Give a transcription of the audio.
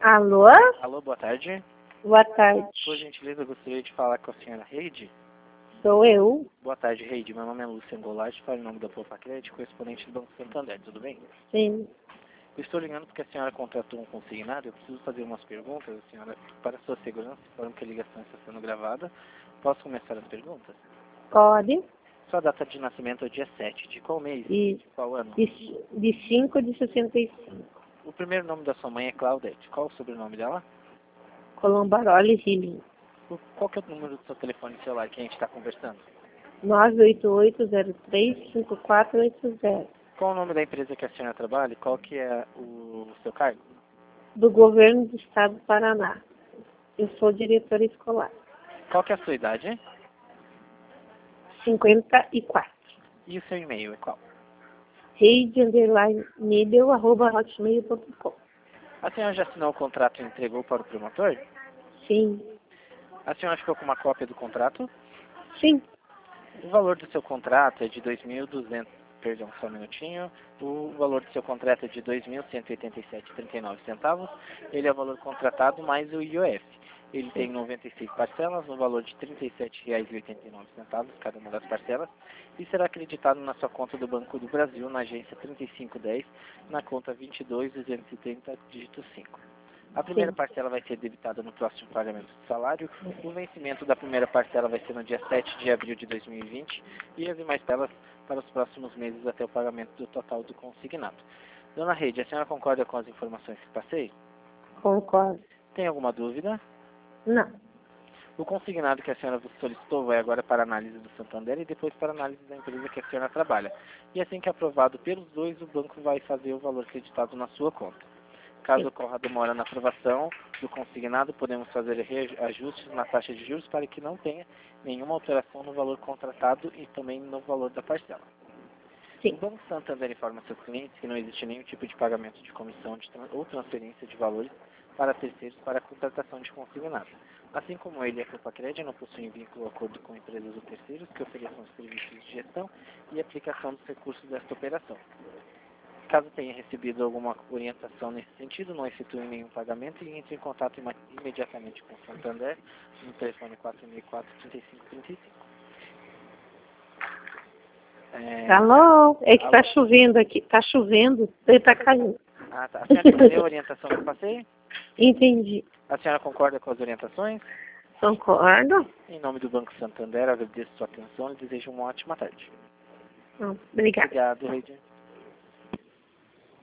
Alô? Alô, boa tarde. Boa tarde. Por gentileza, eu gostaria de falar com a senhora Heide. Sou eu. Boa tarde, Heide. Meu nome é Luciano Goulart, falo em nome da Poupa Crédito, correspondente do Banco Santander. Tudo bem? Sim. Eu estou ligando porque a senhora contratou um consignado. Eu preciso fazer umas perguntas, a senhora, para sua segurança, informo que a ligação está sendo gravada. Posso começar as perguntas? Pode. Sua data de nascimento é dia 7. De qual mês? E De qual ano? de 5 de 65. O primeiro nome da sua mãe é Claudete. Qual o sobrenome dela? Colombaroli Healing. Qual que é o número do seu telefone celular que a gente está conversando? 988035480. Qual o nome da empresa que a senhora trabalha e qual que é o seu cargo? Do governo do estado do Paraná. Eu sou diretora escolar. Qual que é a sua idade, hein? 54. E o seu e-mail é qual? Reide_Nibel@hotmail.com. A senhora já assinou o contrato e entregou para o promotor? Sim. A senhora ficou com uma cópia do contrato? Sim. O valor do seu contrato é de 2.200, perdão, só um minutinho. O valor do seu contrato é de 2.187,39 centavos. Ele é o valor contratado mais o IOF. Ele tem 96 parcelas, no valor de R$ 37,89 cada uma das parcelas, e será acreditado na sua conta do Banco do Brasil, na agência 3510, na conta 22.230, dígito 5. A primeira parcela vai ser debitada no próximo pagamento do salário. O vencimento da primeira parcela vai ser no dia 7 de abril de 2020 e as demais parcelas para os próximos meses até o pagamento do total do consignado. Dona Reide, a senhora concorda com as informações que passei? Concordo. Tem alguma dúvida? Não. O consignado que a senhora solicitou vai agora para análise do Santander e depois para análise da empresa que a senhora trabalha. E assim que aprovado pelos dois, o banco vai fazer o valor acreditado na sua conta. Caso ocorra demora na aprovação do consignado, podemos fazer ajustes na taxa de juros para que não tenha nenhuma alteração no valor contratado e também no valor da parcela. Sim. O Banco Santander informa seus clientes que não existe nenhum tipo de pagamento de comissão ou transferência de valores para terceiros para a contratação de consignado. Assim como ele e a Poupa Crédito não possuem vínculo ou acordo com empresas ou terceiros que ofereçam serviços de gestão e aplicação dos recursos desta operação. Caso tenha recebido alguma orientação nesse sentido, não efetue nenhum pagamento e entre em contato imediatamente com o Santander no telefone 464-3535. Alô? É que tá chovendo aqui. Tá chovendo. Ele tá caindo. Ah, tá. A senhora entendeu a orientação que eu passei? Entendi. A senhora concorda com as orientações? Concordo. Em nome do Banco Santander, agradeço sua atenção e desejo uma ótima tarde. Obrigada. Obrigado, Reide.